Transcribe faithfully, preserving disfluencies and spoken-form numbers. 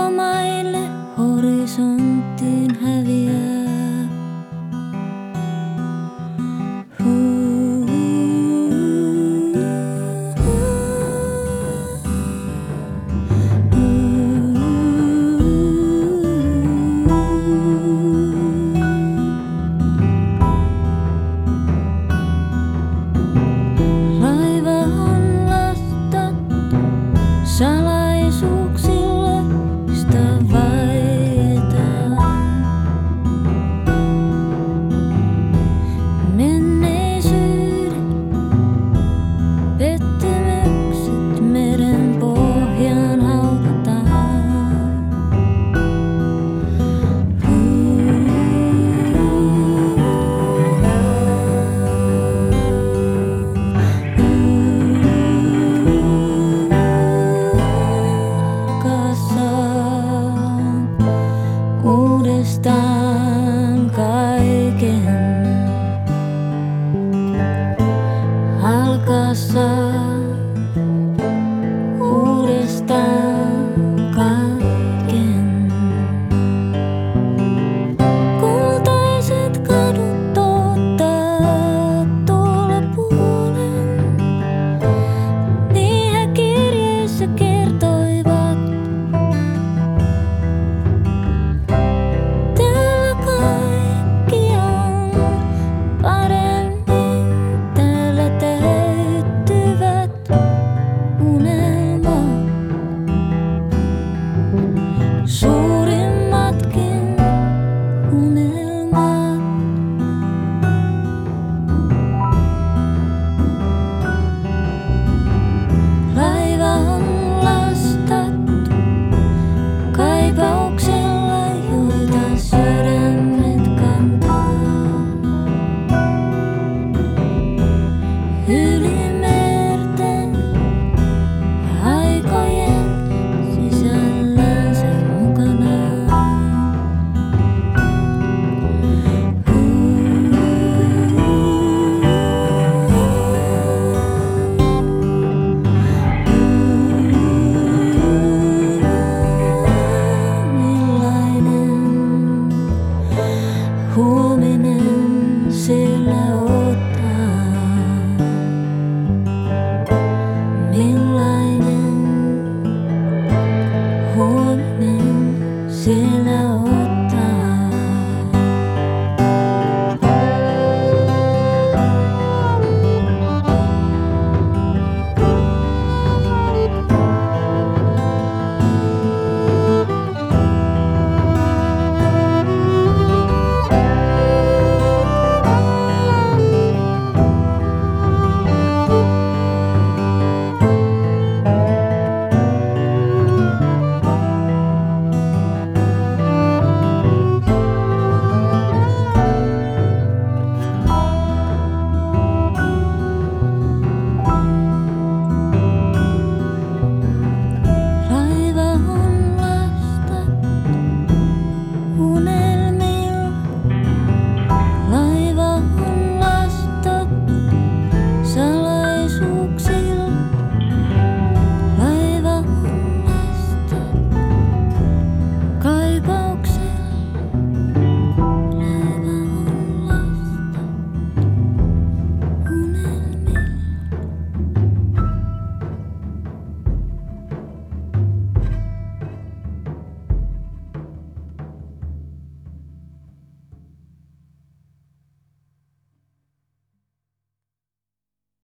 ulkomaille horisonttiin häviää. Salaisuuksille sitä vaietaan. Menneisyyden pettymykset meren pohjaan haudataan. Uudestaan kaiken alkaa uudestaan kaiken. Kultaiset kadut ottaa tuolla puolen, niin he kirjeissä kertoivat. Suurimmatkin unelmat. Laiva on lastattu kaipauksella, joita sydämet kantaa. Yli merten ja aikojen sisällänsä mukanaan. Millainen huominen sillä ottaa? Millainen huominen sillä ottaa?